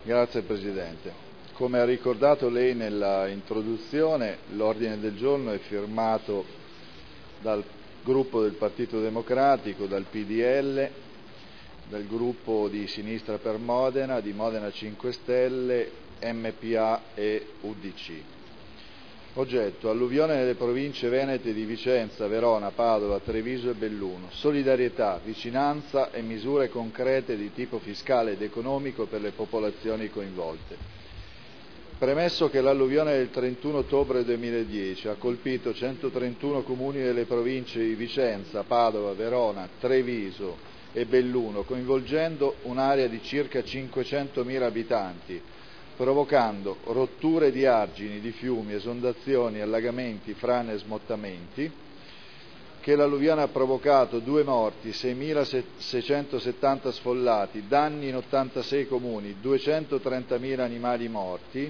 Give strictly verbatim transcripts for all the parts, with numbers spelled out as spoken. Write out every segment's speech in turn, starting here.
Grazie Presidente. Come ha ricordato lei nella introduzione, l'ordine del giorno è firmato dal gruppo del Partito Democratico, dal P D L, dal gruppo di Sinistra per Modena, di Modena cinque Stelle, M P A e U D C. Oggetto: alluvione nelle province venete di Vicenza, Verona, Padova, Treviso e Belluno. Solidarietà, vicinanza e misure concrete di tipo fiscale ed economico per le popolazioni coinvolte. Premesso che l'alluvione del trentuno ottobre duemiladieci ha colpito centotrentuno comuni delle province di Vicenza, Padova, Verona, Treviso e Belluno, coinvolgendo un'area di circa cinquecentomila abitanti, provocando rotture di argini, di fiumi, esondazioni, allagamenti, frane e smottamenti, che l'alluvione ha provocato due morti, seimilaseicentosettanta sfollati, danni in ottantasei comuni, duecentotrentamila animali morti,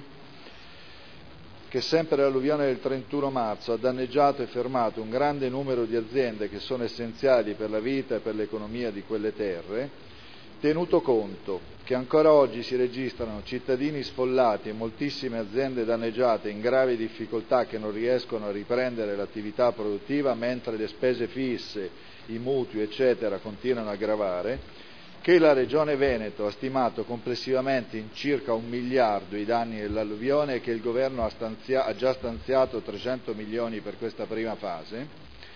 che sempre l'alluvione del trentuno marzo ha danneggiato e fermato un grande numero di aziende che sono essenziali per la vita e per l'economia di quelle terre, tenuto conto che ancora oggi si registrano cittadini sfollati e moltissime aziende danneggiate in gravi difficoltà che non riescono a riprendere l'attività produttiva mentre le spese fisse, i mutui eccetera continuano a gravare, che la Regione Veneto ha stimato complessivamente in circa un miliardo i danni dell'alluvione e che il Governo ha, stanzia- ha già stanziato trecento milioni per questa prima fase,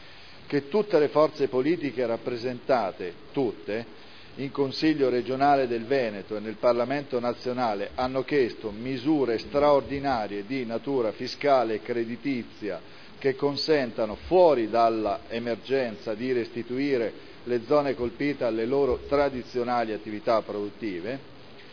che tutte le forze politiche rappresentate, tutte, in Consiglio regionale del Veneto e nel Parlamento nazionale hanno chiesto misure straordinarie di natura fiscale e creditizia che consentano, fuori dall'emergenza, di restituire le zone colpite alle loro tradizionali attività produttive.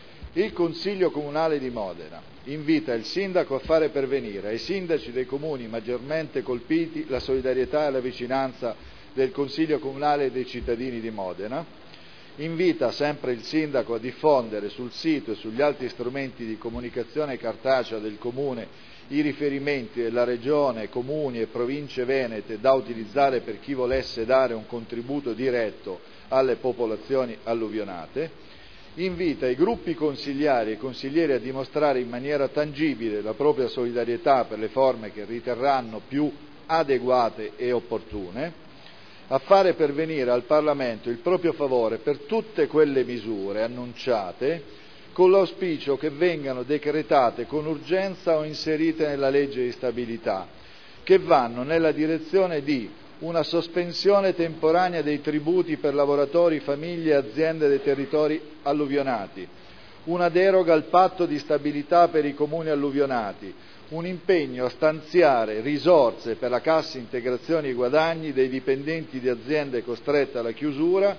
Il Consiglio Comunale di Modena invita il Sindaco a fare pervenire ai Sindaci dei comuni maggiormente colpiti la solidarietà e la vicinanza del Consiglio Comunale e dei cittadini di Modena. Invita sempre il Sindaco a diffondere sul sito e sugli altri strumenti di comunicazione cartacea del Comune i riferimenti della Regione, Comuni e Province venete da utilizzare per chi volesse dare un contributo diretto alle popolazioni alluvionate. Invita i gruppi consigliari e consiglieri a dimostrare in maniera tangibile la propria solidarietà per le forme che riterranno più adeguate e opportune, a fare pervenire al Parlamento il proprio favore per tutte quelle misure annunciate, con l'auspicio che vengano decretate con urgenza o inserite nella legge di stabilità, che vanno nella direzione di una sospensione temporanea dei tributi per lavoratori, famiglie e aziende dei territori alluvionati, una deroga al patto di stabilità per i comuni alluvionati, un impegno a stanziare risorse per la cassa integrazione e guadagni dei dipendenti di aziende costrette alla chiusura,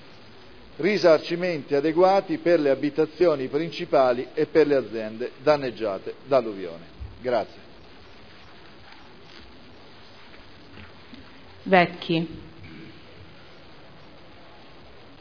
risarcimenti adeguati per le abitazioni principali e per le aziende danneggiate dall'alluvione. Grazie. Vecchi.